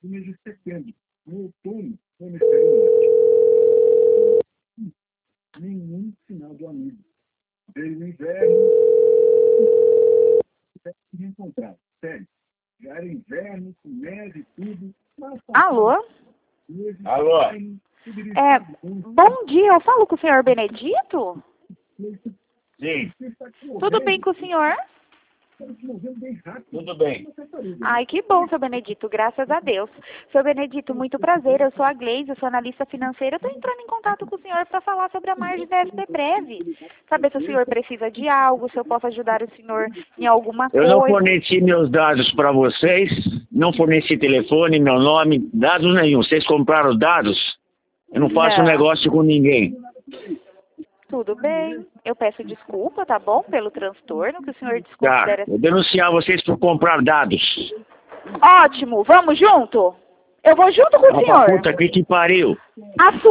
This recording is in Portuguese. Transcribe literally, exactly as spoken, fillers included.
no mês de setembro. No outono, foi nesse período. Nenhum sinal do amigo. Veio o inverno. Se reencontrar. Sério. Já era inverno, com neve e tudo. Alô? Alô? É, bom dia, eu falo com o senhor Benedito? Sim, Tudo bem com o senhor? tudo bem. Ai, que bom, seu Benedito, graças a Deus. Seu Benedito, muito prazer, eu sou a Gleise, eu sou analista financeira. Eu estou entrando em contato com o senhor para falar sobre a margem da S P Prev. Saber se o senhor precisa de algo, se eu posso ajudar o senhor em alguma Eu coisa. não forneci meus dados para vocês, não forneci telefone, meu nome, dados nenhum. Vocês compraram dados? Eu não faço Não. negócio com ninguém. Tudo bem, eu peço desculpa, tá bom? Pelo transtorno, que o senhor Tá, desconsidera. vou denunciar vocês por comprar dados. Ótimo, vamos junto? Eu vou junto com o Ah, pra senhor. puta que te pariu. A sua